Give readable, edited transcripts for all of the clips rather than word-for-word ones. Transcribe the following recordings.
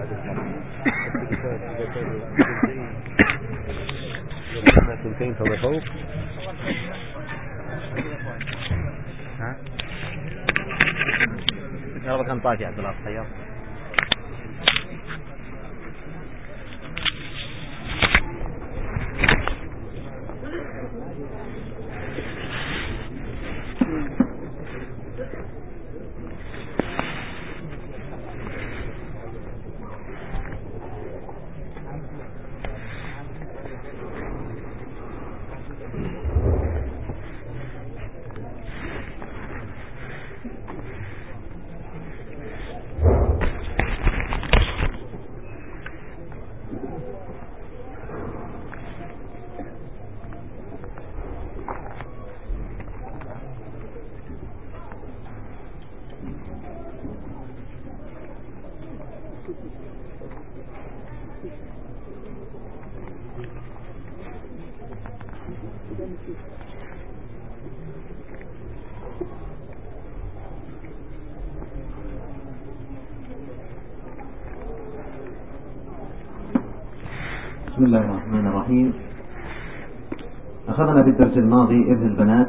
ثنتين فما فوق. ها يلا كان طاجع عبد الله الخيار. بسم الله الرحمن الرحيم. أخذنا في الدرس الماضي إرث البنات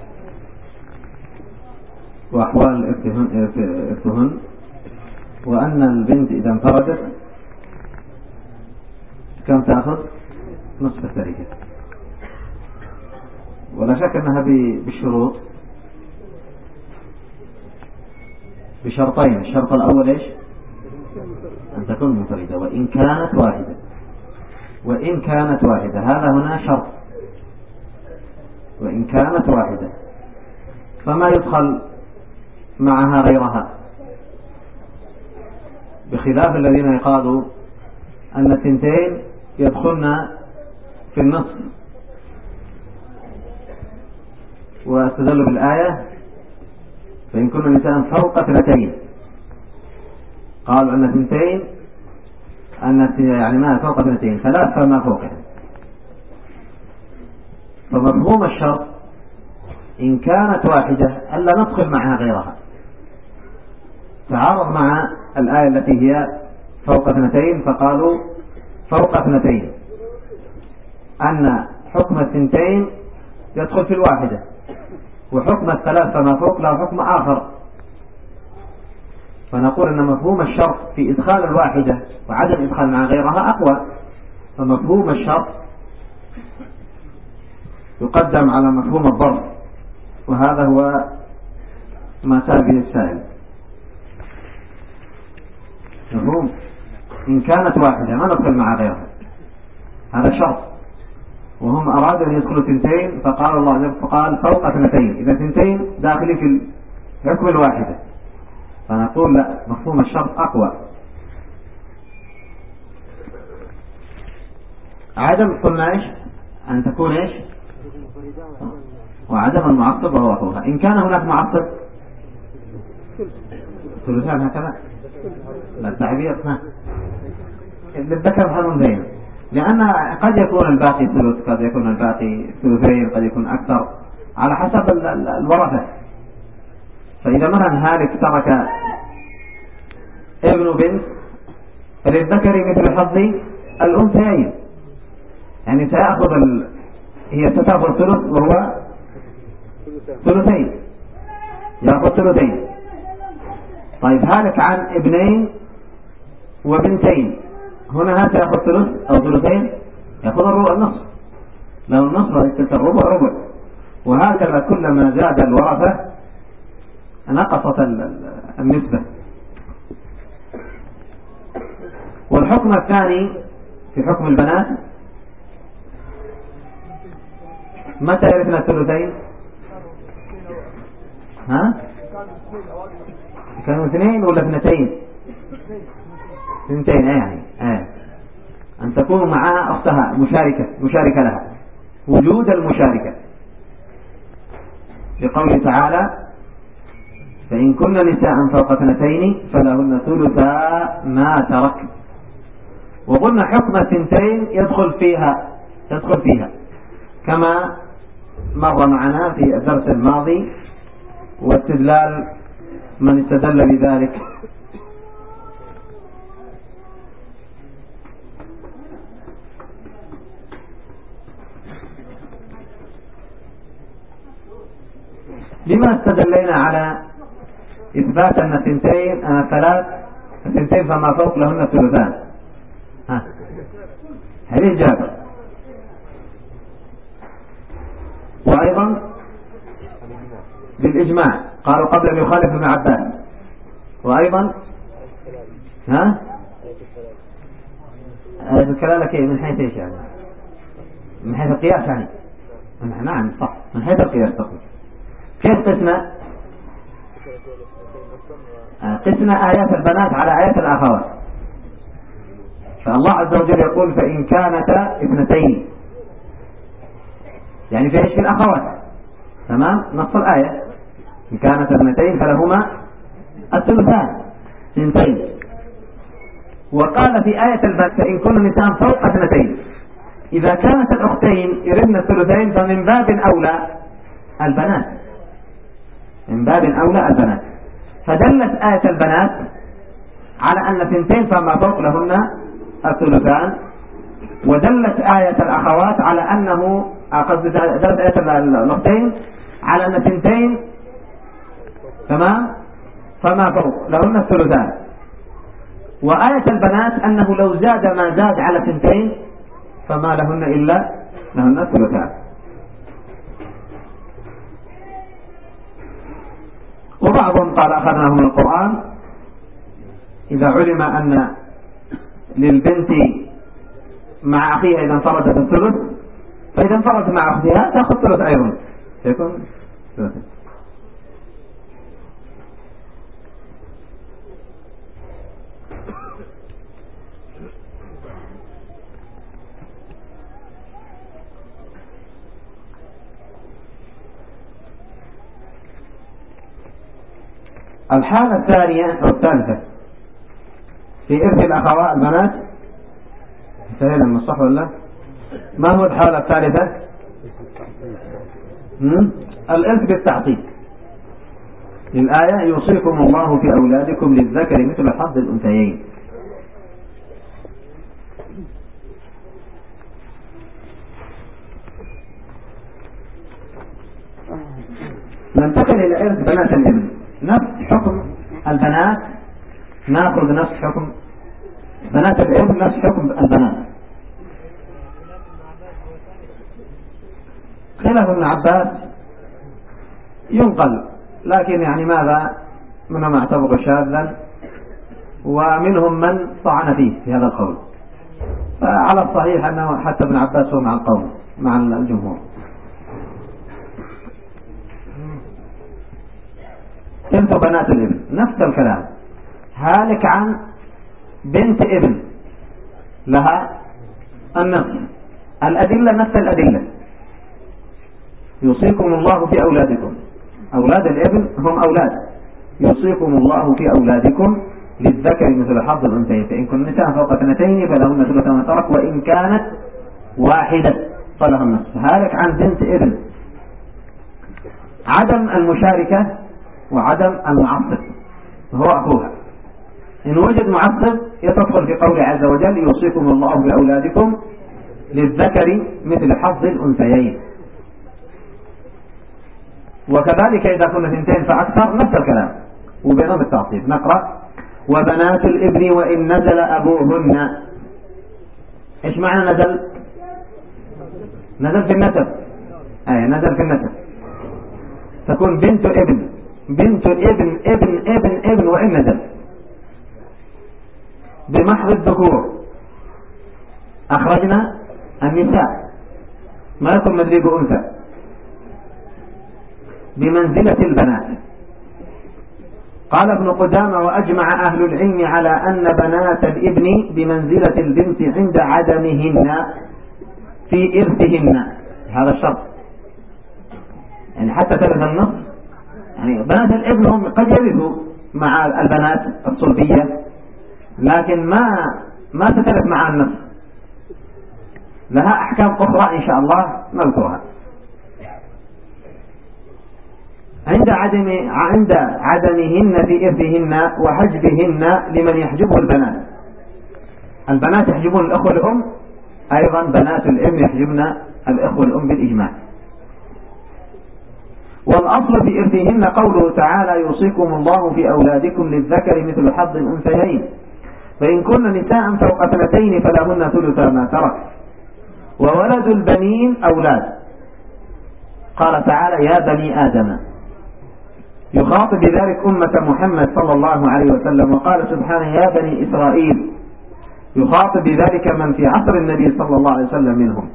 وأحوال إرثهن، وأن البنت إذا انفردت كم تأخذ؟ نصف التركة، ولا شك أنها بالشروط، بشرطين. الشرط الأول إيش؟ أن تكون منفردة وإن كانت واحدة. وإن كانت واحدة هذا هنا شرط، وإن كانت واحدة، فما يدخل معها غيرها، بخلاف الذين يقالوا أن الثنتين يدخلن في النصف، واستدلوا بالآية فإن كن نساء فوق اثنتين، قالوا أن ثنتين يعني ما فوق اثنتين، ثلاث فما فوقها. فمفهوم الشرط إن كانت واحدة ألا ندخل معها غيرها، تعارض مع الآية التي هي فوق اثنتين، فقالوا فوق اثنتين أن حكم الثنتين يدخل في الواحدة، وحكم الثلاث فما فوق له حكم آخر. فنقول أن مفهوم الشرط في إدخال الواحدة وعدم إدخال مع غيرها أقوى، فمفهوم الشرط يقدم على مفهوم الضرب، وهذا هو ما سأل به السائل. مفهوم إن كانت واحدة ما ندخل مع غيرها، هذا شرط، وهم أرادوا أن يدخلوا ثنتين، فقال الله فقال فوق اثنتين، إذا ثنتين داخلين في الحكم الواحدة، فنقول لا، مفهوم الشرط أقوى. عدم قلنا إيش؟ أن تكون إيش؟ وعدم المعصب وهو أخوها. إن كان هناك معصب ثلثان هكذا، لا التعبير للذكر حظ أنثيين، لأن قد يكون الباقي ثلث، قد يكون الباقي ثلثين، قد يكون أكثر على حسب الورثة. فإذا مثلا هالك ترك ابن بنت فللذكر مثل حظ الأنثيين، يعني سيأخذ هي ستأخذ ثلث وهو ثلثين، يأخذ ثلثين. طيب هالك عن ابنين وبنتين، هنا هذا يأخذ ثلث أو ثلثين، يأخذ النصف، لو النصف يستلك الربع ربع، وهكذا كلما زاد الورثة نقصت النسبة. والحكم الثاني في حكم البنات متى يرثن الثلثين؟ ها؟ كانوا اثنين ولا اثنتين؟ اثنتين يعني أن تكون معها أختها مشاركة لها، وجود المشاركة، لقوله تعالى فإن كن نساء فوق اثنتين فلهن ثلثا ما ترك. وقلنا حكم الثنتين يدخل فيها كما مر معنا في الدرس الماضي، واستدلال من استدل بذلك بما استدلينا على إثبات أن الثنتين فما فوق لهن الثلثان؟ هذه جابر. وأيضا بالإجماع قالوا قبل أن يخالف ابن عباس. وأيضا الكلام لك من حيث ايش يعني؟ من حيث القياس يعني؟ نعم صح، من حيث القياس تقول. كيف قسنا آيات البنات على آيات الأخوات. فالله عز وجل يقول فإن كانتا اثنتين، يعني في ايش؟ في الأخوات. تمام، نص الآية إن كانتا اثنتين فلهما الثلثان، اثنتين. وقال في آية البنات فإن كن نساء فوق اثنتين، إذا كانت الأختين يردن الثلثين فمن باب أولى البنات، من باب أولى البنات. فدلت آية البنات على أن اثنتين فما فوق لهن الثلثان، ودلت آية الأخوات على أنه دلت آية الأختين على أن اثنتين تمام فما فوق لهن الثلثان. وآية البنات أنه لو زاد ما زاد على اثنتين فما لهن إلا لهن الثلثان. وبعضهم قال أخذناه من القرآن إذا علم أن للبنت مع أخيها إذا انفردت الثلث، فإذا انفردت مع أختها تأخذ ثلث أيضا، يكون ثلث. الحالة الثانية أو الثالثة في إرث الأخوات البنات، سهلا من الصح ولا؟ ما هو الحالة الثالثة؟ الإرث بالتعطيل. الآية يوصيكم الله في أولادكم للذكر مثل حظ الأنثيين. ننتقل إلى إرث بنات الابن. نفس حكم البنات، نأخذ نفس حكم بنات الابن، نفس حكم البنات. خلاف ابن عباس ينقل، لكن يعني ماذا منهم اعتبر شاذا ومنهم من طعن فيه في هذا القول. فعلى الصحيح أنه حتى ابن عباس هو مع القوم مع الجمهور. إرث بنات الابن نفس الكلام، هالك عن بنت ابن لها النصف. الأدلة نفس الأدلة، يوصيكم الله في أولادكم. أولاد الابن هم أولاد، يوصيكم الله في أولادكم للذكر مثل حظ الأنثيين، فإن كن نساء فوق اثنتين فلهن ثلث ما ترك، وإن كانت واحدة فلها النصف. هالك عن بنت ابن، عدم المشاركة وعدم المعصب، هو أخوها. إن وجد معصب يتدخل في قول عز وجل يوصيكم الله بأولادكم للذكر مثل حظ الأنثيين. وكذلك إذا كنا اثنتين فأكثر نفس الكلام وبينهم التعصيب. نقرأ وبنات الابن وإن نزل أبوهن. إيش معنى نزل؟ نزل في النسب، نزل في النسب. تكون بنت ابن، بنت الابن ابن ابن ابن وإن نزل بمحض الذكور. أخرجنا النساء ما يكون مدري بأنثى بمنزلة البنات. قال ابن قدامة وأجمع أهل العلم على أن بنات الابن بمنزلة البنت عند عدمهن في إرثهن. هذا الشرط، يعني حتى ترث النص. يعني بنات الابن هم قد يرثوا مع البنات الصلبية، لكن ما تترث مع النص، لها أحكام أخرى إن شاء الله نذكرها. عند عدمهن في إرثهن وحجبهن لمن يحجبه البنات. البنات يحجبون الأخوة الأم، أيضا بنات الابن يحجبن الأخوة الأم بالإجماع. والأصل في إرثهن قوله تعالى يوصيكم الله في أولادكم للذكر مثل حظ الأنثيين فإن كن نساء فوق 2 فلهن ثلث ما ترك وولد البنين أولاد. قال تعالى يا بني آدم يخاطب بذلك أمة محمد صلى الله عليه وسلم. وقال سبحانه يا بني إسرائيل يخاطب بذلك من في عصر النبي صلى الله عليه وسلم منهم.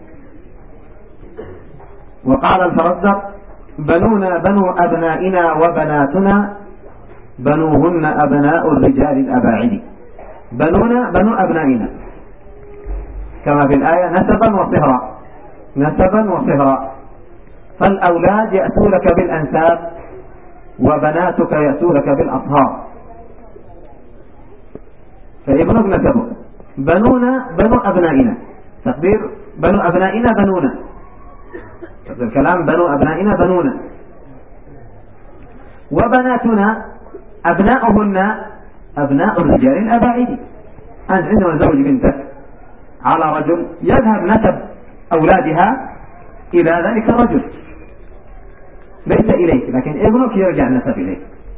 وقال الفرزدق بنونا بنو أبنائنا وبناتنا بنوهن أبناء الرجال الأباعد. بنونا بنو أبنائنا كما في الآية نسبا وصهرا نسبا وصهرا. فالأولاد يأتونك بالأنساب وبناتك يأتونك بالأصهار فابنك نسبه. بنونا بنو أبنائنا تقدير بنو أبنائنا بنونا تقدير الكلام بنو أبنائنا بنونا. وبناتنا أبناؤهن أبناء الرجال الأباعد. أنت عندما تزوج بنتك على رجل يذهب نسب أولادها إلى ذلك الرجل ليس إليك لكن ابنك يرجع النسب إليك.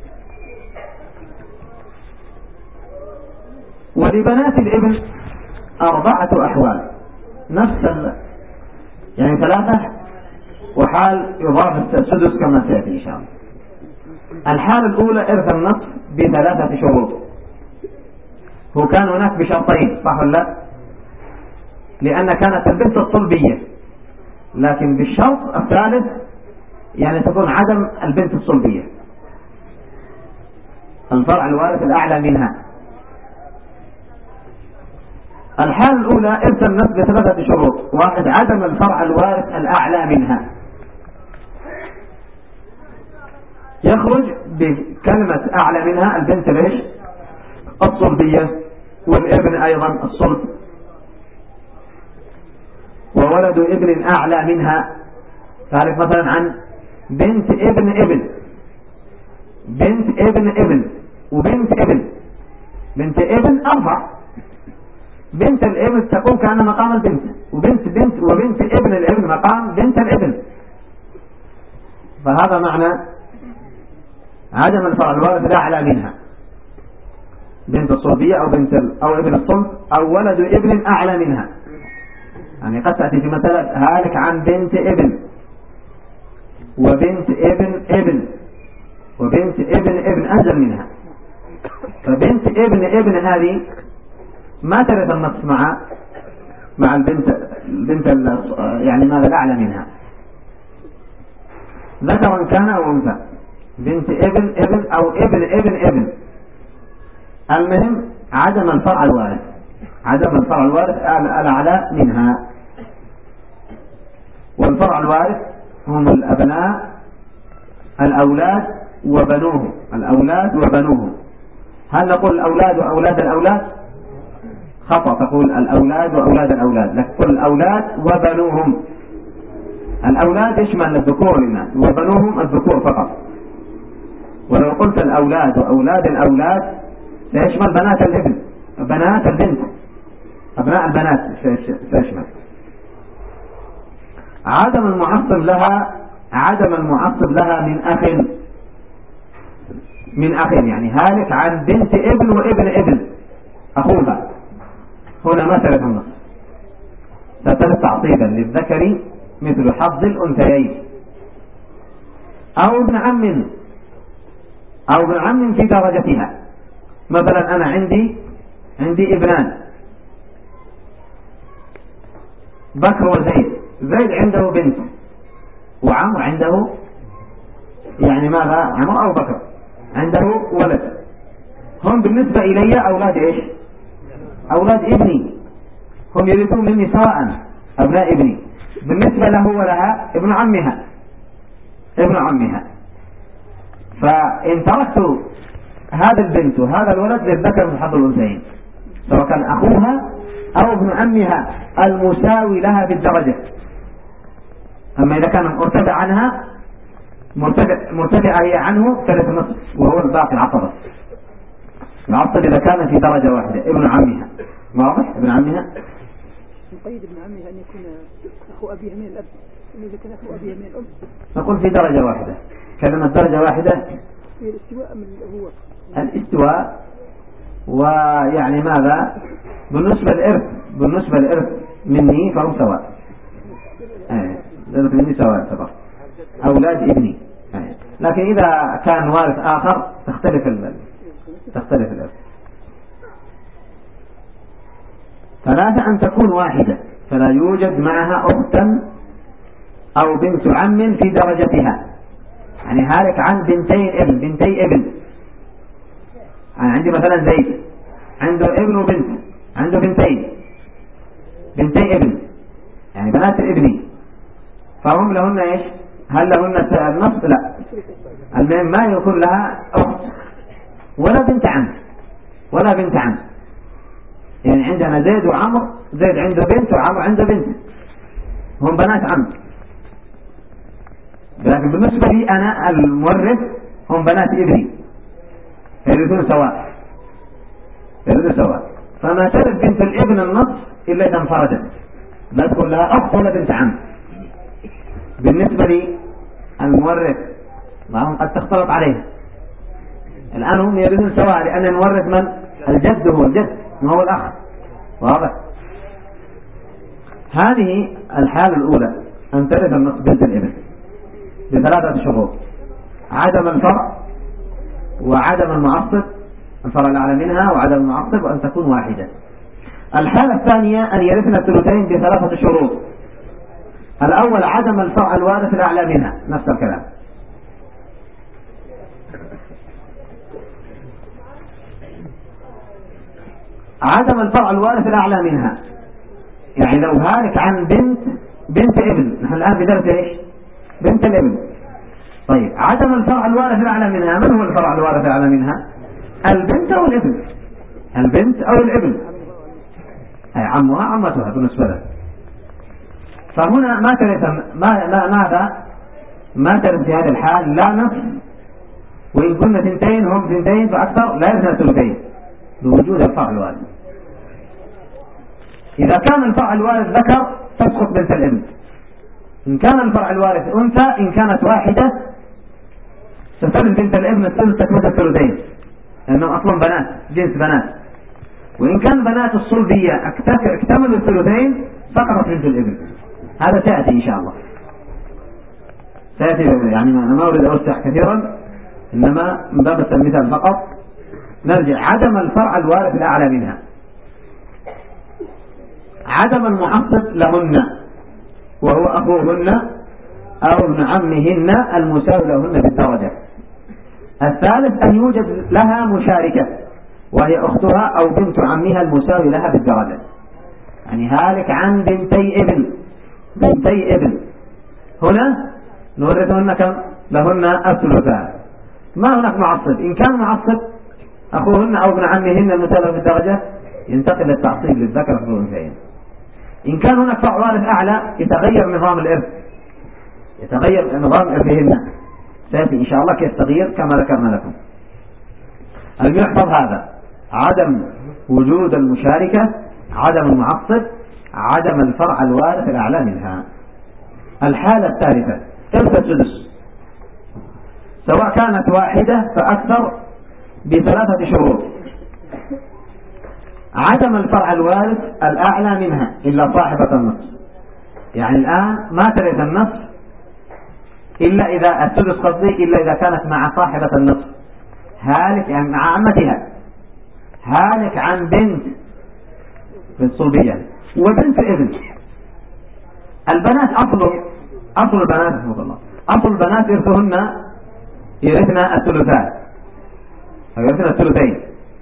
ولبنات الابن 4 أحوال نفس يعني 3 وحال يضاف السدس كما سيأتي إن شاء الله. الحالة الأولى إرث النصف ب3 شروط. هو كان هناك بشرطين صح ولا لا؟ لأن كانت البنت الصلبية لكن بالشرط الثالث يعني تكون عدم البنت الصلبية الفرع الوارث الأعلى منها. الحالة الأولى إرث النصف ب3 شروط. 1 عدم الفرع الوارث الأعلى منها. يخرج بكلمة أعلى منها البنت ليش الصلبية والابن أيضا الصلب. وولد ابن أعلى منها تعرف مثلا عن بنت ابن ابن بنت ابن ابن وبنت ابن. بنت ابن أرفع. بنت الابن تقوم كأن مقام البنت وبنت بنت وبنت ابن الابن مقام بنت الابن. فهذا معنى عدم الفرع الوارث الأعلى منها بنت الصلبية أو بنت أو ابن الصلب أو ولد ابن أعلى منها. يعني قد تأتي في مثلا هالك عن بنت ابن وبنت ابن ابن وبنت ابن ابن أنزل منها. فبنت ابن ابن هذه ما ترث النص مع البنت يعني ماذا الأعلى منها ذكرا كان أو أنثى. بنت ابن ابن أو ابن ابن ابن. المهم عدم الفرع الوارث عدم الفرع الوارث الأعلى منها. والفرع الوارث هم الأبناء الأولاد وبنوهم. الأولاد وبنوهم. هل نقول الأولاد وأولاد الأولاد؟ خطأ تقول الأولاد وأولاد الأولاد لكن قل الأولاد وبنوهم. الأولاد يشمل الذكور للناس وبنوهم الذكور فقط. ولو قلت الأولاد وأولاد الأولاد سيشمل بنات الابن بنات البنت أبناء البنات سيشمل. عدم المعصب لها من أخ يعني هالك عن بنت ابن وابن ابن أخوها. هنا ما ترث النص سترث تعصيبا للذكر مثل حظ الأنثيين. أو ابن عم في درجتها. مثلا أنا عندي ابنان بكر وزيد. زيد عنده بنت وعمر عنده يعني ماذا عمر أو بكر عنده ولد. هم بالنسبة إلي أولاد إيش أولاد ابني. هم يرثون مني سواء أبناء ابني. بالنسبة له ولها ابن عمها. فإن تركت هذا البنت وهذا الولد للذكر مثل حظ الأنثيين سواء كان أخوها أو ابن عمها المساوي لها بالدرجة. أما إذا كان مرتفع عنها مرتفعة هي عنه ثلاث نصف وهو الباقي العصبة. العصب إذا كان في درجة واحدة ابن عمها واضح ابن عمها. نقيد ابن عمها أن يكون أخو أبيها من الأب نقول في درجة واحدة. كلمة درجة واحدة الاستواء. ويعني ماذا بالنسبة للإرث مني فهم سواء. مني سواء يعتبر أولاد ابني. لكن إذا كان وارث آخر تختلف الإرث. ثلاثة أن تكون واحدة فلا يوجد معها أختا أو بنت عم في درجتها. يعني هالك عن بنتي ابن. يعني عندي مثلا زيد عنده ابن وبنت، عنده بنتي ابن، يعني بنات ابني، فهم لهن ايش؟ هل لهن النصف؟ لا، المهم ما يكون لها أخت ولا بنت عم. يعني عندنا زيد وعمر، زيد عنده بنت وعمر عنده بنت، هم بنات عم. لكن بالنسبة لي أنا المورث هم بنات ابني، يرثون سواء. فما ترث بنت الابن النصف إلا إذا انفردت، لا تكون لها أخت ولا بنت عم. بالنسبة لي المورث معهم قد تختلط عليه. الآن هم يرثون سواء لأن المورث من؟ الجد، هو الجد ما هو الأخ. واضح؟ هذه الحالة الأولى أن ترث النصف بنت الابن بثلاثة شروط: عدم الفرع، وعدم المعصب، الفرع الأعلى منها، وعدم المعصب، وأن تكون واحدة. الحالة الثانية أن يرثن الثلثين بثلاثة شروط: الأول عدم الفرع الوارث الأعلى منها، نفس الكلام. عدم الفرع الوارث الأعلى منها، يعني لو هالك عن بنت ابن، نحن الآن بدرس ايش؟ بنت الابن. طيب عدم الفرع الوارث الأعلى منها، من هو الفرع الوارث الأعلى منها؟ البنت أو الابن. أي عمها عمتها بالنسبة لها. فهنا ما ترث ما ترث في هذه الحال لا نصف، وإن كنا ثنتين هم ثنتين فأكثر لا يرثن ثلثين بوجود الفرع الوارث. إذا كان الفرع الوارث ذكر تسقط بنت الابن. إن كان الفرع الوارث أنثى، إن كانت واحدة تستلزم بنت الابن الثلث تكملة الثلثين، لأنهم أصلا بنات، جنس بنات. وإن كان بنات الصلبية اكتملوا الثلثين سقطت بنت الابن. هذا سيأتي إن شاء الله، سيأتي. يعني أنا ما أريد أوسع كثيرا، إنما من باب المثال فقط. نرجع: عدم الفرع الوارث الأعلى منها، عدم المعصب لهن وهو أخوهن أو ابن عمهن المساوي لهن بالدرجة. الثالث أن يوجد لها مشاركة وهي أختها أو بنت عمها المساوي لها بالدرجة. يعني هالك عن بنتي ابن هنا نورثهن كم؟ لهن الثلثان. ما هناك معصب. إن كان معصب أخوهن أو ابن عمهن المساوي بالدرجة ينتقل التعصيب للذكر في الأنثيين. إن كان هناك فرع وارث أعلى يتغير نظام الإرث، يتغير نظام إرثهن. سيأتي إن شاء الله كيف تغيير كما ذكرنا لكم. المحفظ هذا: عدم وجود المشاركة، عدم المعصب، عدم الفرع الوارث الأعلى منها. الحالة الثالثة إرث السدس، سواء كانت واحدة فأكثر بثلاثة شروط: عدم الفرع الوارث الأعلى منها إلا صاحبة النصف. يعني الآن ما ترث النصف إلا إذا السدس قصدي إلا إذا كانت مع صاحبة النصف هالك، يعني مع عمتها، هالك عن بنت بالصلبية وبنت ابن. البنات أصل البنات رحمه الله، أصل البنات يرثن الثلثين.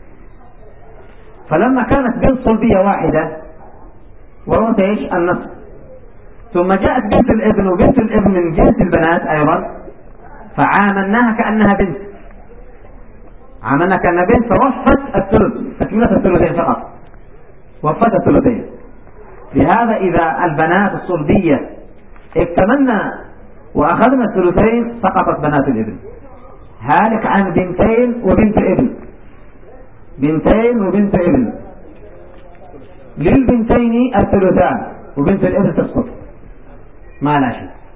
فلما كانت بنت صلبية واحدة وهو ايش؟ النصف، ثم جاءت بنت الابن وبنت الابن من جنس البنات أيضا، فعاملناها كأنها بنت، عاملنا كأنها بنت، فوفت الثلث، تكملة الثلثين فقط، وفت الثلثين. لهذا إذا البنات الصلبية اكتملنا وأخذنا الثلثين سقطت بنات الابن. هالك عن بنتين وبنت ابن، للبنتين الثلثان وبنت الابن تسقط، ما لا شيء.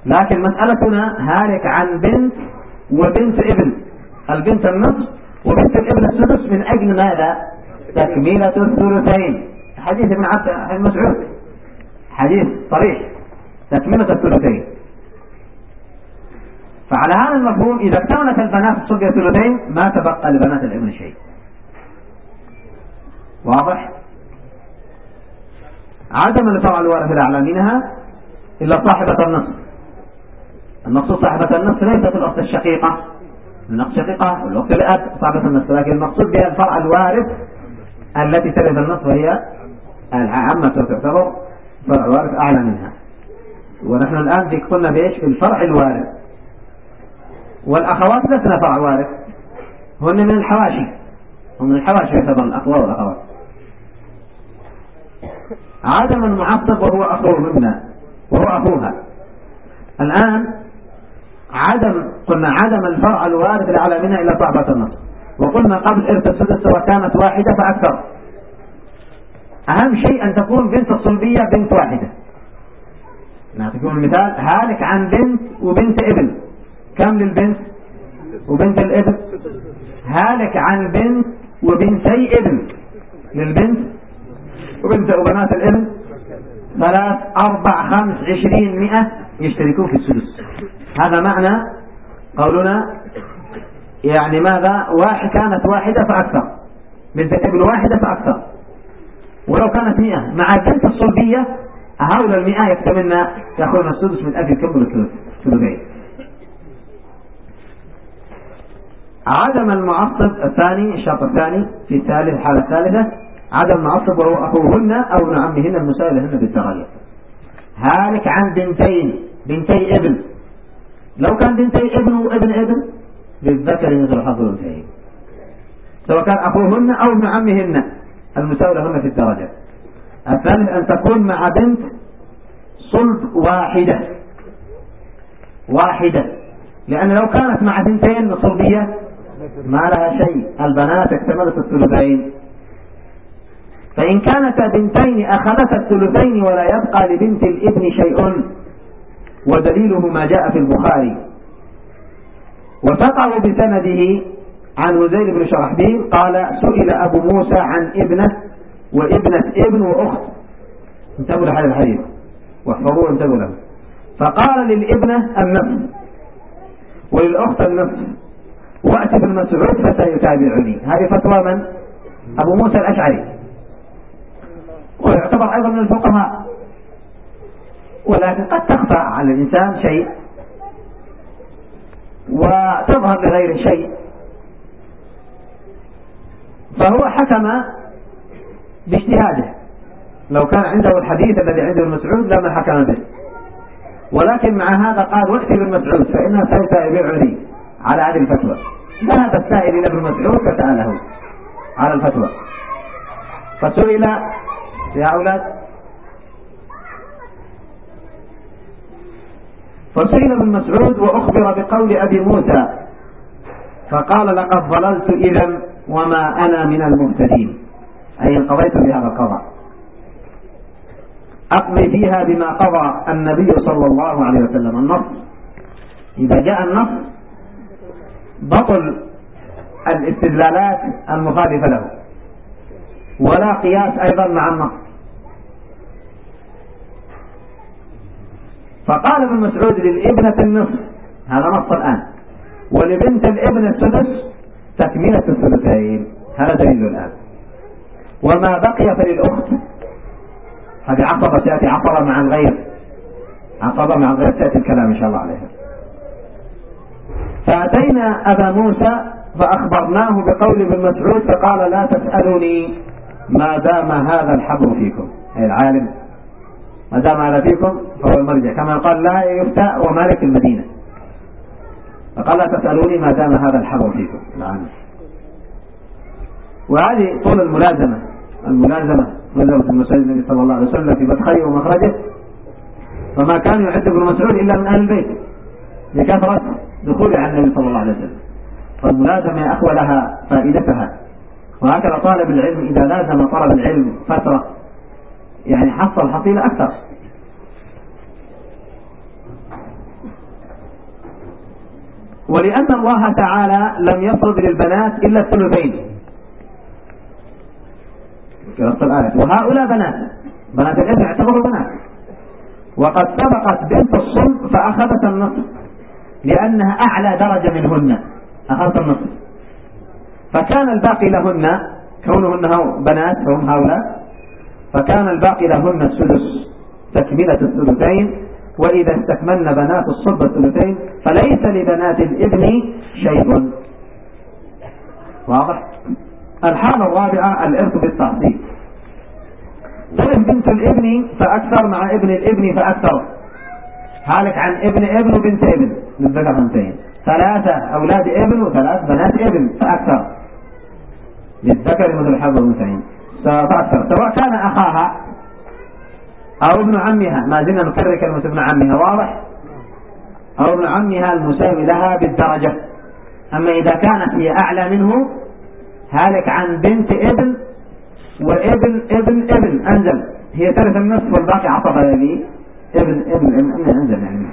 لكن مسألتنا هالك عن بنت وبنت ابن، البنت النصف وبنت الابن السدس، من أجل ماذا؟ تكملة الثلثين. حديث ابن عبد مسعود حديث صريح، تكملة الثلثين. فعلى هذا المفهوم إذا اكتملت البنات الصبية الثلثين ما تبقى لبنات الابن شيء. واضح؟ عدم الفرع الوارث الأعلى منها إلا صاحبة النصف. المقصود صاحبة النصف ليست الأخت الشقيقة، الأخت الشقيقة والأخت الأب صاحبة النصف، لكن المقصود بها الفرع الوارث التي ترث النصف وهي العامة، تعتبر فرع وارث أعلى منها. ونحن الآن في قلنا بإيش؟ في الفرع الوارث. والأخوات لسنا فرع وارث، هن من الحواشي، هم من الحواشي يعتبر الأخوة والأخوات. عدم المعصب وهو أخوهن وهو أخوها. الآن قلنا عدم الفرع الوارث الأعلى منها إلى صاحبة النصف، وقلنا قبل إرث السدس سواء كانت واحدة فأكثر. أهم شيء أن تكون بنت الصلبية بنت واحدة. نعطيكم المثال: هالك عن بنت وبنت ابن، كم للبنت وبنت الابن؟ هالك عن بنت وبنتي ابن، للبنت وبنات الابن 3 4 5 20 100 يشتركون في السدس. هذا معنى قولنا يعني ماذا؟ كانت واحدة فأكثر، بنت الابن واحدة فأكثر. ولو كانت 100 مع البنت الصلبية، هؤلاء 100 يكتملن يأخذون السدس من أجل كمل الثلثين. عدم المعصب الثاني، الشرط الثاني في الحالة الثالثة، عدم المعصب وهو أخوهن أو ابن عمهن المساوي لهن بالدرجة. هالك عن بنتي ابن، لو كان بنتي ابن وابن ابن للذكر مثل حظ الأنثيين، سواء كان أخوهن أو ابن عمهن المساوي لهن في الدرجة. الثالث أن تكون مع بنت صلب واحدة، لأن لو كانت مع بنتين صلبية ما لها شيء، البنات اكتملت الثلثين. فإن كانتا بنتين أخذتا الثلثين ولا يبقى لبنت الابن شيء، ودليله ما جاء في البخاري. وتقع بسنده عن هزيل بن شرحبيل قال: سئل أبو موسى عن ابنة وابنة ابن وأخت، انتبهوا لهذا الحديث واحفظوه انتبهوا له. فقال: للابنة النصف وللأخت النصف، وأتي ابن مسعود فسيتابعني. هذه فتوى من؟ أبو موسى الأشعري، ويعتبر أيضا من الفقهاء، ولكن قد تخفى على الإنسان شيء وتظهر لغير شيء، فهو حكم باجتهاده. لو كان عنده الحديث الذي عنده المسعود لما حكم به، ولكن مع هذا قال: وقت ابن مسعود فإنها سيتابعني على هذه الفتوى. ذهب السائل إلى ابن مسعود فسأله على الفتوى، فسئل يا أولاد، فسئل ابن مسعود وأخبر بقول أبي موسى فقال: لقد ضللت إذا وما أنا من المهتدين، أي انقضيت بهذا القضاء، أقضي فيها بما قضى النبي صلى الله عليه وسلم. النص إذا جاء النص بطل الاستدلالات المخالفة له، ولا قياس أيضا مع النص. فقال ابن مسعود: للابنة النصف، هذا نص الآن، ولبنت الابن السدس تكملة الثلثين، هذا دليل الآن. وما بقي فللأخت، هذه عصبة تأتي عصبة مع الغير، تأتي الكلام إن شاء الله عليها. فأتينا أبا موسى فأخبرناه بقول ابن مسعود فقال: لا تسألوني ما دام هذا الحبر فيكم، أي العالم ما دام هذا فيكم فهو المرجع، كما قال لا يفتى ومالك المدينة، فقال: لا تسألوني ما دام هذا الحبر فيكم العالم. وهذه طول الملازمة المسعود النبي صلى الله عليه وسلم في مدخله ومخرجه، فما كان يعد ابن مسعود إلا من أهل البيت لكثرة دخوله على النبي صلى الله عليه وسلم. فالملازمة يا أخوة لها فائدتها، وهكذا طالب العلم إذا لازم طلب العلم فترة يعني حصل حصيلة أكثر. ولأن الله تعالى لم يفرض للبنات إلا الثلثين وهؤلاء بنات الابن اعتبروا بنات، وقد سبقت بنت الصلب فأخذت النصف لأنها أعلى درجة منهن، أخذت النصف، فكان الباقي لهن كونهن بنات هم هؤلاء، فكان الباقي لهن السدس تكملة الثلثين. وإذا استكملن بنات الصلب الثلثين فليس لبنات الابن شيء. واضح؟ الحالة الرابعة الإرث بالتعصيب. ترث بنت الابن فأكثر مع ابن الابن فأكثر، هالك عن ابن وبنت ابن للذكر ثنتين، 3 أولاد ابن و3 بنات ابن فأكثر، للذكر مثل حظ الأنثيين فأكثر، سواء كان أخاها أو ابن عمها، ما زلنا نكرر كلمة ابن عمها، واضح؟ أو ابن عمها المساوي لها بالدرجة. أما إذا كانت هي أعلى منه هالك عن بنت ابن وابن ابن ابن أنزل، هي ترث النصف والباقي عصبة لي ابن أنزل يعني.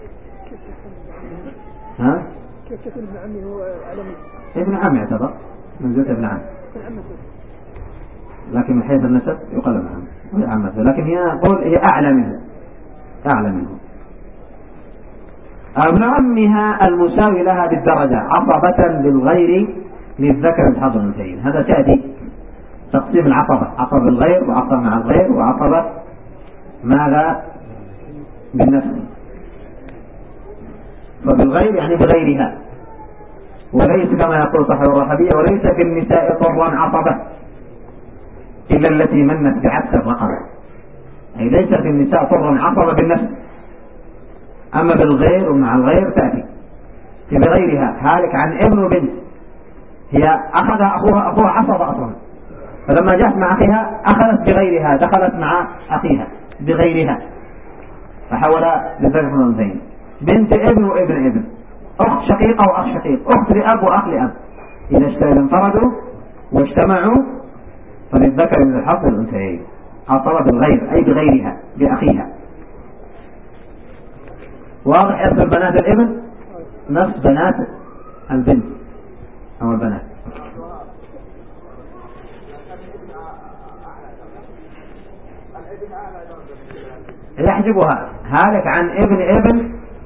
ها؟ كيف ابن عمي هو علم؟ ابن عمي يعتبر منزلة ابن عم، لكن من حيث النسب يقلب عنه، لكن هي أعلى منه. ابن عمها المساوي لها بالدرجة عصبة بالغير للذكر بحظ الأنثيين. هذا تأتي تقسيم العصبة، عصبة بالغير وعصبة مع الغير وعصبة ماذا بالنفس. فبالغير يعني بغيرها، وليس كما يقول صاحب الرحبية وليس في النساء طرا عصبة إلا التي منت بعكس الرقبة، أي ليس في النساء طرا عصبة بالنفس. أما بالغير ومع الغير تأتي في بغيرها هالك عن ابن وبنت، هي أخذها أخوها عصبة أصلا، فلما جاءت مع أخيها أخذت بغيرها، دخلت مع أخيها بغيرها فحول للذكر من الأنثيين. بنت ابن وابن ابن، أخت شقيقة وأخ شقيق، أخت لأب وأخ لأب، إذا انفردوا واجتمعوا فللذكر من الحظ الأنثيين، عصبة بالغير أي بغيرها بأخيها. واضح؟ يصل بنات الابن نفس بنات البنت أو البنات. يحجبها هالك عن ابن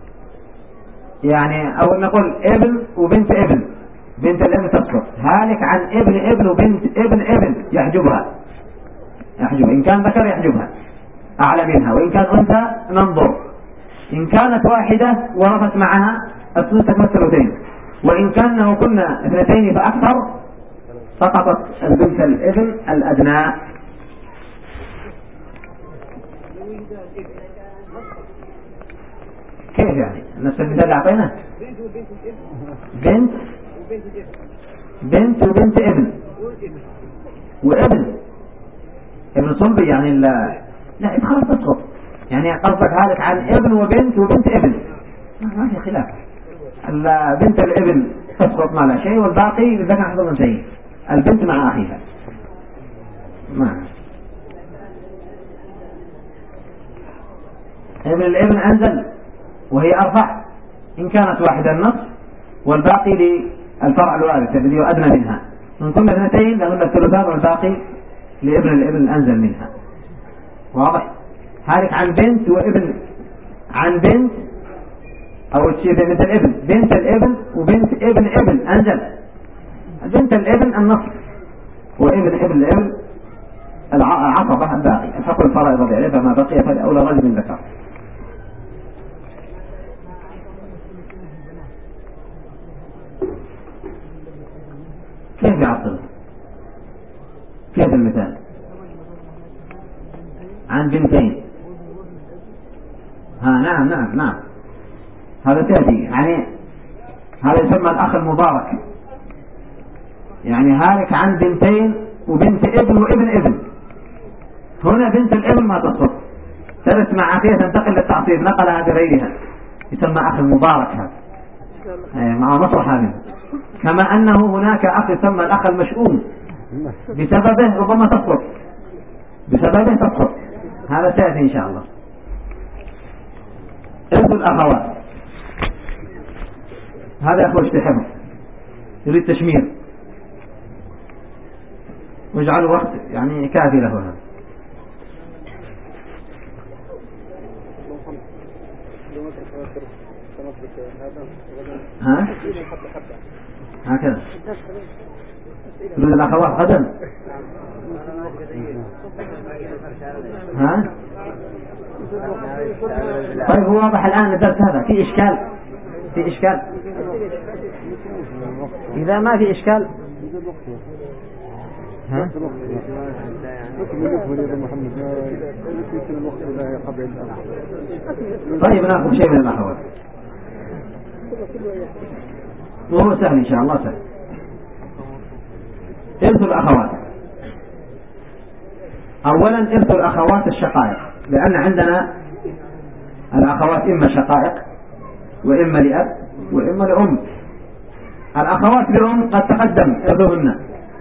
يعني، أو نقول ابن وبنت ابن، بنت الابن تسقط، هالك عن ابن وبنت ابن يحجبها، إن كان ذكر يحجبها أعلى منها، وإن كان أنثى ننظر. إن كانت واحدة ورثت معها الثلث الثلثين، وإن كانه كنا 2 فأكثر سقطت البنت الابن الأدنى. كيف يعني؟ نفس المثال اللي أعطيناه، بنت وبنت ابن وابن صلبي يعني لا خلاص تسقط، يعني قصدك هالك عن ابن وبنت ابن ما في خلاف. بنت الابن تسقط ما لا شيء، والباقي لذلك حصل من شيء، البنت مع أخيها ما. ابن الابن أنزل وهي أرفع، إن كانت واحدة النصف والباقي للفرع الوارث الذي هو أدنى منها، إن كنا 2 لهن الثلثان والباقي لابن الابن أنزل منها. واضح؟ هارك عن بنت وابن، عن بنت أو بنت الابن وبنت ابن أنزل، بنت الابن النصف وابن الابن العصبة الباقي، الحق الفرائض عليه فما بقي فالأولى رجل ذكر. كيف يعطل؟ كيف المثال؟ عن بنتين. نعم هذا تأتي، يعني هذا يسمى الأخ المبارك، يعني هالك عن بنتين وبنت ابن وابن ابن. هنا بنت الابن ما تسقط، ترث مع أخيها تنتقل للتعصيب، نقلها بغيرها، يسمى أخ المبارك هذا، مع مصلحة منه. كما أنه هناك أخ يسمى الأخ المشؤوم، بسببه ربما تسقط، هذا سيأتي إن شاء الله. إرث الأخوات، هذا يا أخوة اجتهاد، يريد تشمير، واجعلوا وقت يعني كافي له هذا. ها؟ هكذا تريد الأخوات غدا؟ ها؟ طيب هو واضح الآن الدرس هذا في إشكال؟ في إشكال؟ إذا ما في إشكال ها؟ طيب نأخذ شيء من الأخوات وهو سهل إن شاء الله، سهل. إرث الأخوات، أولا إرث الأخوات الشقائق، لأن عندنا الأخوات إما شقائق وإما لأب وإما لأم. الأخوات لأم قد تقدم إرثهن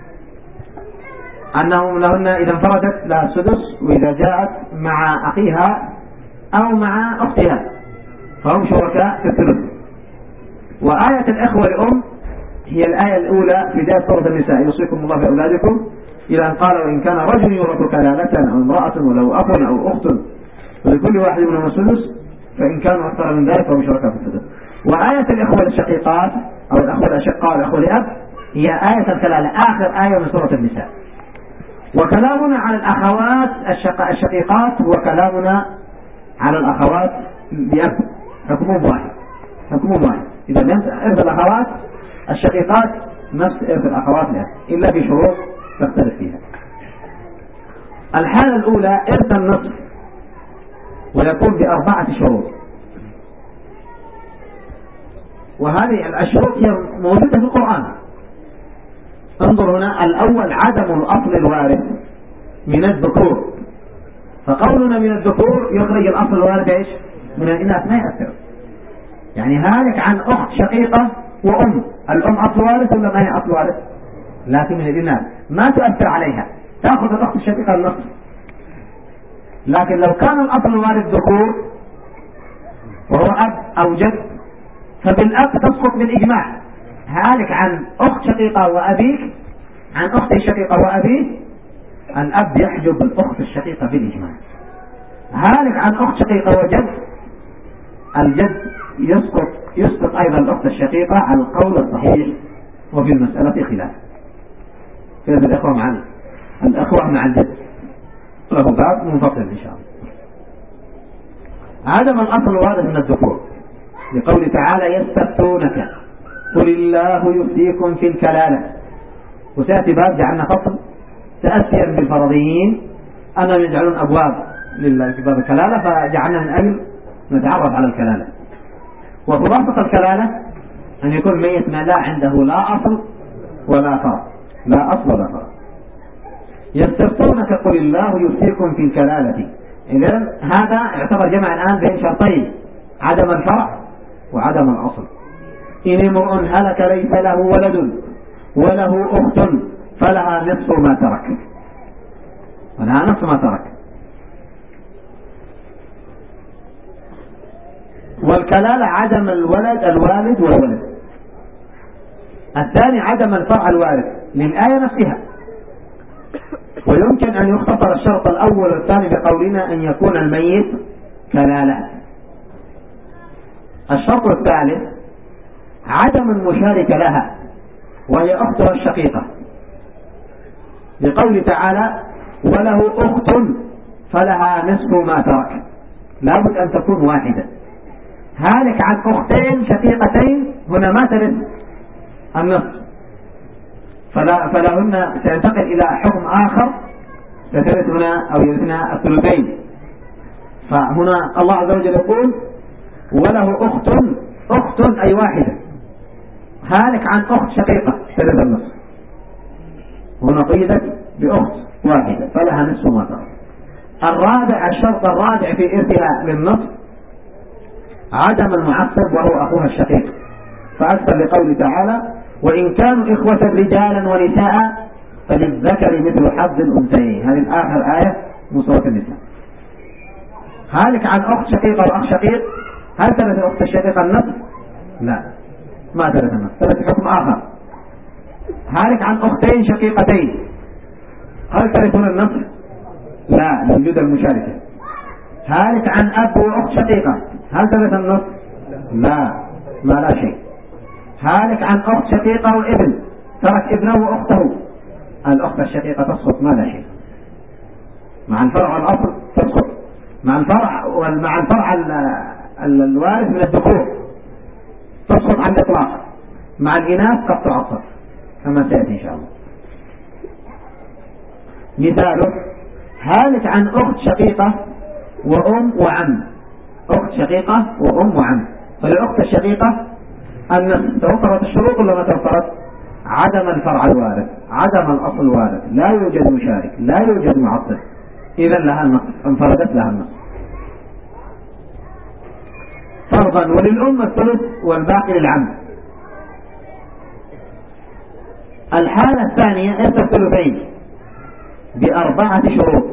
أنهم لهن إذا انفردت لها السدس، وإذا جاءت مع أخيها أو مع أختها فهم شركاء في الثلث. وآية الإخوة لأم هي الآية الأولى في بداية سورة النساء: يوصيكم الله في أولادكم، إلى أن قال: وإن كان رجل يورث كلالة أو امرأة ولو أخ أو أخت ولكل واحد منهم السدس فإن كانوا أكثر من ذلك فهم شركاء في الثلث. وآية الإخوة الشقيقات أو الأخوة الأشقاء والأخوة لأب هي آية الكلالة، آخر آية من سورة النساء. وكلامنا على الأخوات الشقيقات هو كلامنا على الأخوات لأب، حكمهم واحد، حكمهم واحد. إذا لم إرث الأخوات الشقيقات نفس إرث الأخوات لأب، إلا في شروط تختلف فيها. الحالة الأولى إرث النصف، ويكون ب4 شروط، وهذه الشروط هي موجودة في القرآن. انظر هنا: الأول عدم الأصل الوارث من الذكور، فقولنا من الذكور يخرج الأصل الوارث ايش؟ من الإناث، ما يأثر. يعني هالك عن أخت شقيقة وأم، الأم أصل وارث ولا ما هي أصل وارث؟ لكن من الإناث ما تؤثر عليها، تأخذ الأخت الشقيقة النصف. لكن لو كان الأصل الوارث ذكور وهو أب أو جد فبالأب تسقط بالإجماع. هالك عن أخت شقيقة وأبيك، عن أخت شقيقة وأبيه، الأب يحجب الأخت الشقيقة بالإجماع. هالك عن أخت شقيقة وجد، الجد يسقط أيضا الأخت الشقيقة على القول الصحيح، وفي المسألة خلاف. كيف الأخوة مع الجد له باب منفصل إن شاء الله. عدم الأصل الوارث من الذكور لقول تعالى: يستفتونك قل الله يفتيكم في الكلالة. وسيأتي باب جعلنا فصل تأسيا بالفرضيين أنهم يجعلون أبواب لباب الكلالة، فجعلنا من أجل نتعرف على الكلالة. وخلاصة الكلالة أن يكون ميت ما لا عنده لا أصل ولا فرع، لا أصل ولا فرع. يستفتونك قل الله يفتيكم في الكلالة، إذن هذا يعتبر جمع الآن بين شرطين: عدم الفرع وعدم الأصل. إن امرؤ هلك ليس له ولد وله أخت فلها نصف ما ترك، ولها نصف ما ترك. والكلالة عدم الوالد والولد. الثاني عدم الفرع الوارث للآية نفسها. ويمكن أن يختصر الشرط الأول والثاني بقولنا أن يكون الميت كلالة. الشرط الثالث عدم المشاركة لها وهي أختها الشقيقة، لقول تعالى: وله أخت فلها نصف ما ترك. لابد أن تكون واحدة. هالك عن أختين شقيقتين هنا ما ترث النصف، فلهن سينتقل إلى حكم آخر، سترث هنا أو يرثنا الثلثين. فهنا الله عز وجل يقول: وله أخت أي واحدة. هالك عن أخت شقيقة ترث النصف، هنا قيدت بأخت واحدة فلها نصف ما ترك. الرابع، الشرط الرابع في إرثها للنصف عدم المعصب وهو أخوها الشقيق، فأكثر لقول تعالى: وإن كانوا إخوة رجالا ونساء فللذكر مثل حظ الأنثيين. هذه آخر آية من سورة النساء. هالك عن أخت شقيقة وأخ شقيق، هل ترث الأخت الشقيقة النصف؟ لا، ما ترث النصف، ترث حكم آخر. هالك عن أختين شقيقتين، هل ترثون النصف؟ لا، لوجود المشاركة. هالك عن أب وأخت شقيقة، هل ترث النصف؟ لا، ما لا شيء. هالك عن أخت شقيقة وابن، ترك ابنه وأخته، الأخت الشقيقة تسقط ما لا شيء. مع الفرع والأصل تسقط، مع الفرع الوارث من الذكور تسقط عن الإطلاق، مع الإناث قد تعصر كما سيأتي إن شاء الله. مثاله: هالك عن أخت شقيقة وأم وعم، أخت شقيقة وأم وعم، فللأخت الشقيقة النصف. توفرت الشروط ولا ما توفرت؟ عدم الفرع الوارث، عدم الأصل الوارث، لا يوجد مشارك، لا يوجد معصب، إذا لها النصف، انفردت لها النصف فرضا. وللأم الثلث والباقي للعم. الحالة الثانية إرث الثلثين ب4 شروط.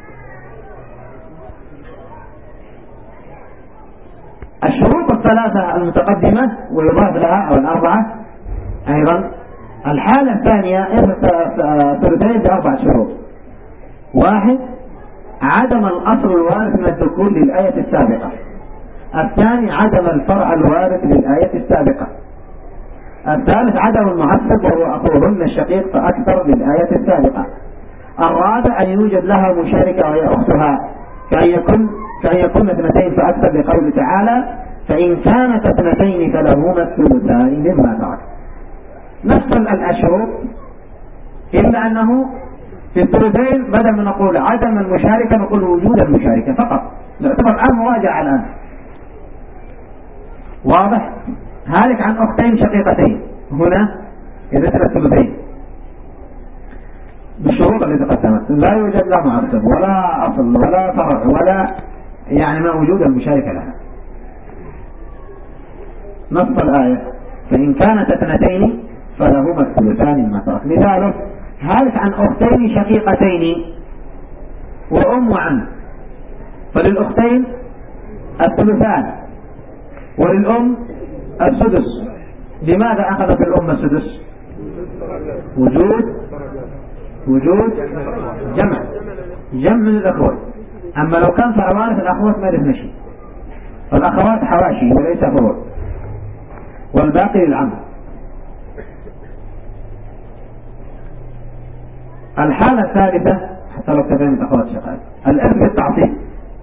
الشروط الثلاثة المتقدمة ويضاف لها أو الأربعة أيضا. الحالة الثانية إرث الثلثين ب4 شروط. 1. عدم الأصل الوارث من الذكور للآية السابقة. 2. عدم الفرع الوارث للآية السابقة. 3. عدم المعصب وهو أخوهن الشقيق فأكثر للآية السابقة. 4. أن يوجد لها مشاركة وهي أختها كأن يكون 2 فأكثر لقوله تعالى: فإن كانت 2 فلهما الثلثان مما ترك. نفس الأشروط، إلا أنه في الثلثين بدل ما نقول عدم المشاركة نقول وجود المشاركة فقط، نعتبر الآن مراجعة الآن. واضح؟ هالك عن أختين شقيقتين، هنا يذكر الثلثين بالشروط التي قدمت، لا يوجد لا معصب ولا أصل ولا فرع ولا يعني ما وجود المشاركة لها. نص الآية: فإن كانت 2 فلهما الثلثان مما ترك. مثاله: هالك عن أختين شقيقتين وأم وعم، فللأختين الثلثان وللأم السدس. لماذا أخذت الأم السدس؟ وجود جمع من الأخوات. أما لو كان فرع وارث الأخوات ما يرثن شيء، فالأخوات حواشي وليس فروع، والباقي للعم. الحالة الثالثة حتى لو كتبين الأخوات الشقائق، الإرث بالتعصيب.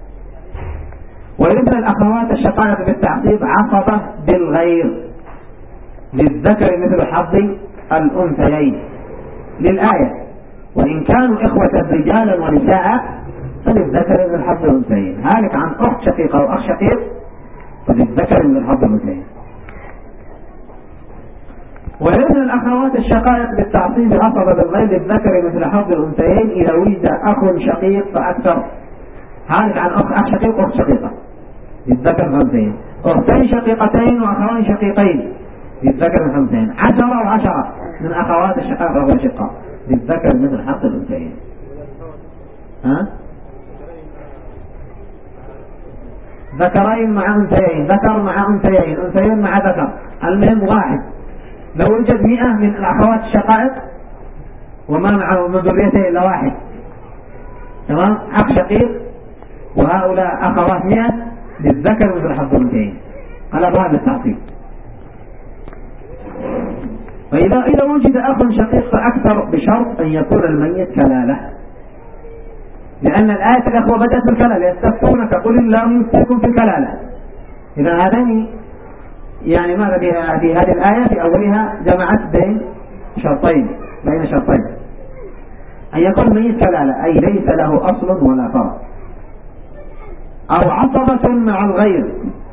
ويرث الأخوات الشقائق بالتعصيب عصبة بالغير للذكر مثل حظ الأنثيين للآية: وإن كانوا إخوة رجالا ونساء فللذكر مثل حظ الأنثيين. هالك عن أخت شقيقة وأخ شقيق فللذكر مثل حظ الأنثيين. ويرث الأخوات الشقائق بالتعصيب عصبة بالغير للذكر مثل حظ الأنثيين إذا وجد أخ شقيق فأكثر. هالك عن أخ شقيق وأخت شقيقة للذكر مثل الأنثيين. أختين شقيقتين وأخوين شقيقين للذكر مثل الأنثيين. 10 و10 من أخوات الشقائق والأشقاء للذكر مثل حظ الأنثيين. ذكرين مع أنثيين، ذكر مع أنثيين، أنثيين مع ذكر، المهم واحد. لو وجد 100 من الأخوات الشقائق وما معه من ذريته إلا واحد، تمام، أخ شقيق وهؤلاء أخوات 100 للذكر مثل حظ الأنثيين. قلبها بالتعصيب. فإذا وجد أخ شقيق فأكثر بشرط أن يكون الميت كلالة، لأن الآية الأخوة بدأت بالكلالة: يستفتونك قل الله يفتيكم في الكلالة. إذا هذين يعني ماذا في هذه الآية في أولها جمعت بين شرطين، أن يكون الميت كلالة أي ليس له أصل ولا فرع، أو عصبة مع الغير.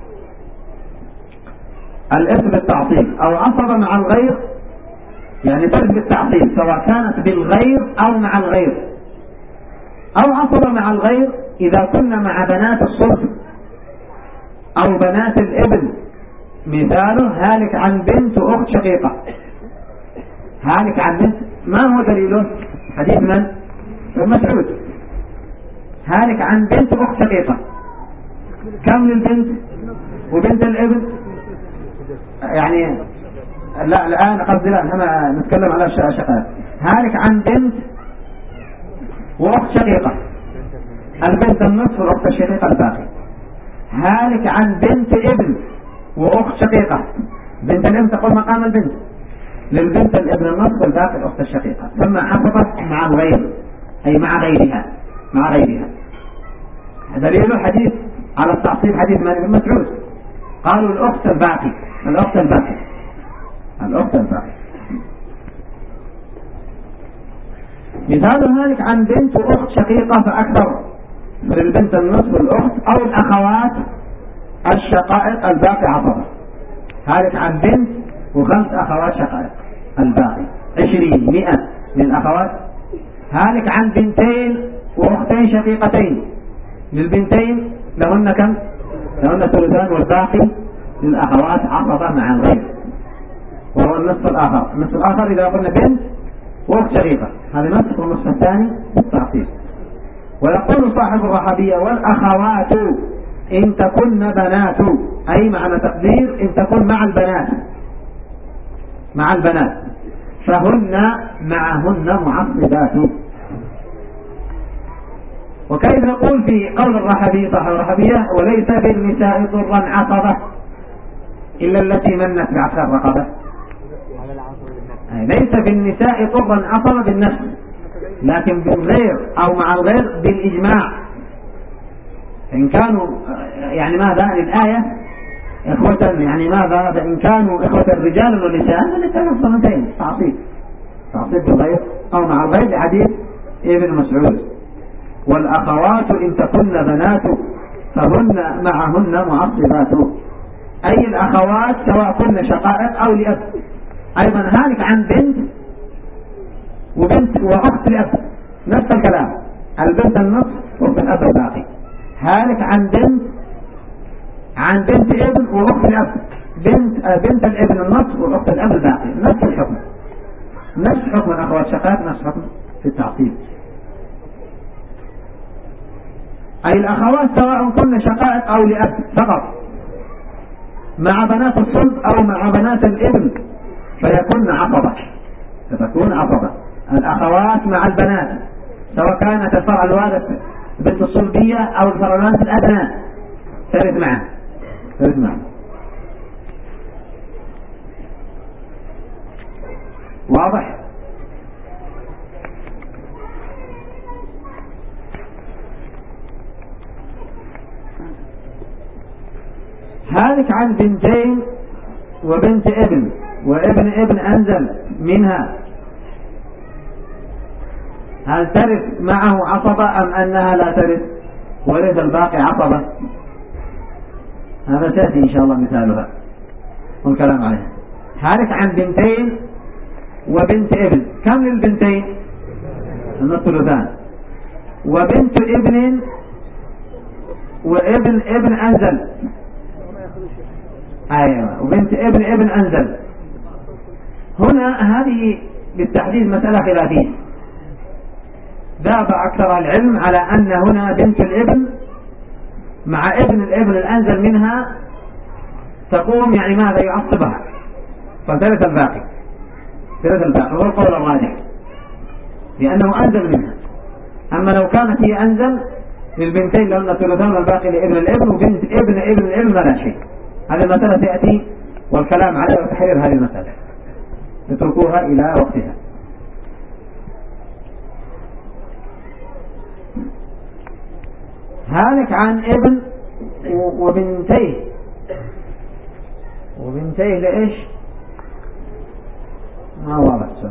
الإرث بالتعصيب أو عصبة مع الغير يعني ترث بالتعصيب سواء كانت بالغير أو مع الغير، أو عصبة مع الغير إذا كنا مع بنات الصلب أو بنات الابن. مثاله: هالك عن بنت أخت شقيقة. هالك عن بنت، ما هو دليله؟ حديث من؟ ابن مسعود. هالك عن بنت أخت شقيقة، كم للبنت وبنت الابن؟ يعني لا الآن قصدي لا احنا نتكلم على شقائق. هالك عن بنت وأخت شقيقة، البنت النصف والأخت الشقيقة الباقي. هالك عن بنت ابن وأخت شقيقة، بنت الابن تقوم مقام البنت، للبنت الابن النصف والباقي الأخت الشقيقة. ثم عصبت مع الغير أي مع غيرها، مع غيرها. دليل حديث على التعصيب حديث مالك بن مسعود، قالوا الأخت الباقي، الأخت الباقي، الأخت الباقي. مثال ذلك عن بنت وأخت شقيقة فأكثر، للبنت النصف والأخت أو الأخوات الشقائق الباقي عصبة. هذا عن بنت وخمس أخوات شقائق الباقي 20 100 من الأخوات. هذا عن بنتين وأختين شقيقتين، للبنتين لهن كم؟ لهن ثلثان والباقي للأخوات عصبة مع الغير، وهو النصف الآخر. النصف الآخر إذا قلنا بنت وأخت شقيقة هذا نصف، والنصف الثاني التعصيب. ويقول صاحب الرحبية والأخوات إن تكن بنات، أي معنى تقدير إن تكن مع البنات، مع البنات فهن معهن معصبات. وكيف نقول في قول الرحبي صاحب الرحبية وليس بالنساء ضرا عصبة إلا التي منت بعصر الرقبة، ليس بالنساء ضرا عصبة بالنفس، لكن بالغير أو مع الغير بالإجماع. إن كانوا يعني ماذا الآية إخوة، يعني ماذا إن كانوا إخوة الرجال والنساء فلتكن صنتين تعصيب، تعصيب بالغير أو مع الغير لحديث ابن مسعود. والأخوات إن تكن بنات فهن معهن معصبات، أي الأخوات سواء كن شقائق أو لأب. أيضا هالك عن بنت وبنت وأخت الأب نفس الكلام، البنت النصف وأخت الأب الباقي. هالك عن بنت، عن بنت ابن وأخت الأب، بنت الابن النصف وأخت الأب الباقي، نفس الحكم، نفس حكم الأخوات شقائق، نفس حكم في التعصيب. أي الأخوات سواء كن شقائق أو لأب فقط، مع بنات الصلب أو مع بنات الابن فيكون عصبة، فتكون عصبة. الأخوات مع البنات سواء كانت الفرع الوارث بنت الصلبية أو الفرع الوارث الأدنى ترث معه، ترث معه. واضح؟ هذك عن بنتين وبنت ابن وابن ابن أنزل منها، هل ترث معه عصبة أم أنها لا ترث ورث الباقي عصبة؟ هذا سيأتي إن شاء الله مثالها والكلام عليها. هذك عن بنتين وبنت ابن، كم للبنتين؟ الثلثان. وبنت ابن وابن ابن أنزل، أيوة، وبنت ابن ابن أنزل. هنا هذه بالتحديد مسألة خلافية، ذهب أكثر العلم على أن هنا بنت الابن مع ابن الابن الأنزل منها تقوم يعني ماذا يعصبها فترث الباقي، ترث الباقي، هو القول الراجح لأنه أنزل منها. أما لو كانت هي أنزل للبنتين لأن ثلثان والباقي لابن الابن وبنت ابن ابن الابن لا شيء. هذه المسألة تأتي والكلام عليها وتحرير هذه المسألة، اتركوها إلى وقتها. هالك عن ابن وبنتيه، وبنتيه لإيش؟ ما واضح السؤال.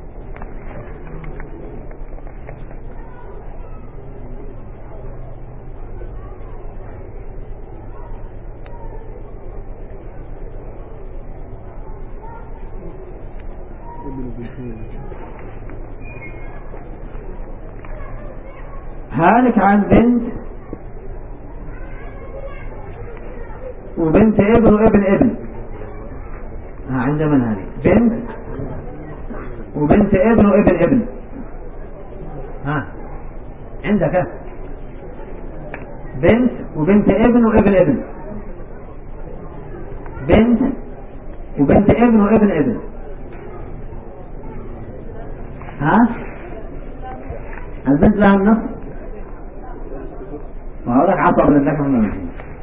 هالك عن بنت وبنت ابن وابن ابن، عند من هذه؟ بنت وبنت ابن وابن ابن، عندك بنت وبنت ابن وابن ابن، بنت وبنت ابن وابن ابن. ها البنت لها النصف وهذاك عصب للذكر من الأنثى.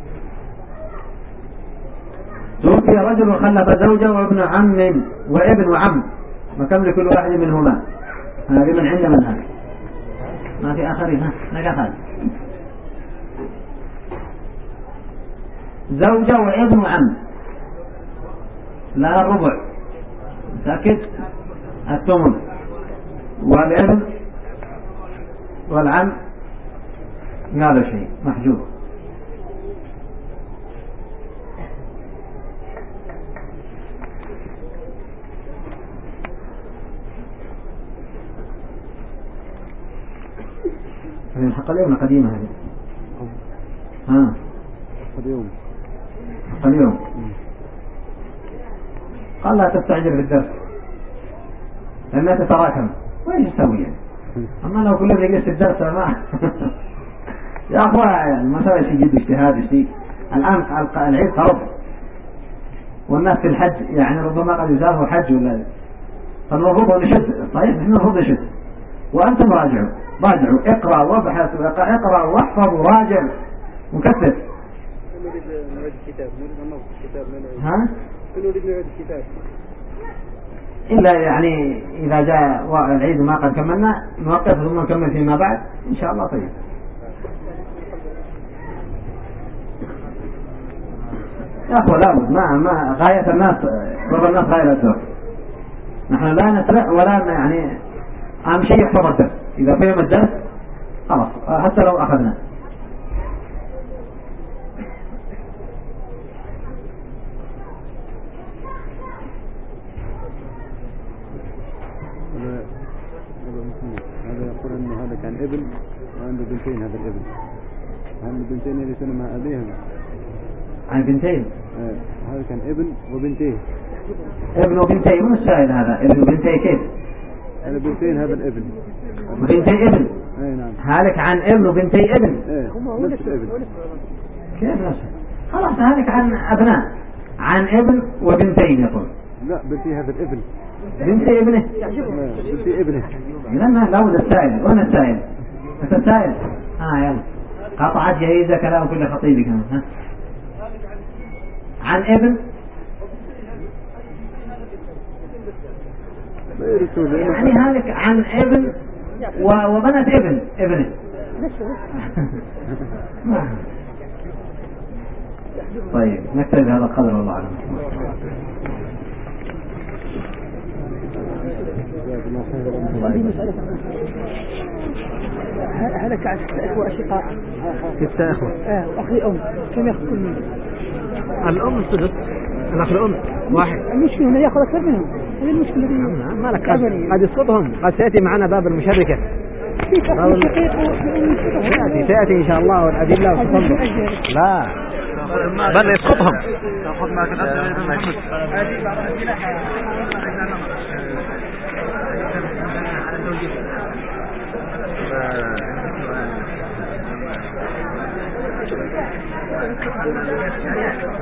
توفي رجل وخلف زوجة وابن عم وابن وعم، وكم لكل واحد منهما. هذه من عند من هذا ما في آخرين. ها نقفل زوجة وابن وعم لا الربع ساكت الثمن، والابن والعم ما له شيء محجوب. هذه الحق اليوم قديمة هذه. ها اليوم حق اليوم قال لا تستعجل في الدرس لأنها تتراكم. وإيش تسوي يعني؟ أما لو كل يجلس في الدرس ما يا أخوة المسألة شيء جد اجتهاد شيء. الآن العيد قرب والناس في الحج يعني ربما قد يسافروا حج ولا فالمفروض نشد. صحيح نحن المفروض نشد وأنتم راجعوا اقرأ وابحث اقرأ واحفظ وراجع وكثر. نريد نعيد الكتاب، نريد ننظم الكتاب. ها؟ نريد نعيد الكتاب. إلا يعني إذا جاء العيد ما قد كملنا نوقف ثم نكمل فيما بعد إن شاء الله. طيب يا أخوة لابد ما غاية الناس رب الناس غاية الدور. نحن لا نسرع ولا يعني أهم شيء يحفظ الدرس. إذا فهم الدرس خلاص حتى لو أخذنا. هذا يقول أنه هذا كان ابن وعنده بنتين. هذا الابن البنتين اللي كانوا مع أبيهم عن بنتين. هذا كان ابن وبنتيه. ابن وبنتين من السائل هذا؟ ابن وبنتين كيف؟ هذا بنتين هذا الابن بنتي ابن. نعم. هالك عن ابن وبنتي ابن. نفس الابن. كيف نفسه؟ خلاص هالك عن أبناء عن ابن وبنتين يقول. لا بنتي هذا الابن. بنتي ابنه. بنتي ابنه. لما لو السائل وين السائل؟ أنت السائل. يلا قطعت جهيزة كلام كل خطيبك. ها عن ابن يعني هالك عن ابن وبنت ابنه. طيب نكتفي بهذا القدر والله أعلم. هلك على 6 إخوة أشقاء. 6 إخوة. وأخي أم كم يأخذ كل منهم؟ الأم السدس الأخ الأم واحد. المشكلة هنا يأخذ أكثر منهم. هذه المشكلة دي. ما لك قد يسقطهم. قد سيأتي معنا باب المشركة. سيأتي إن شاء الله والأدلة وتصدق. لا بل يسقطهم. تأخذ معك الأسئلة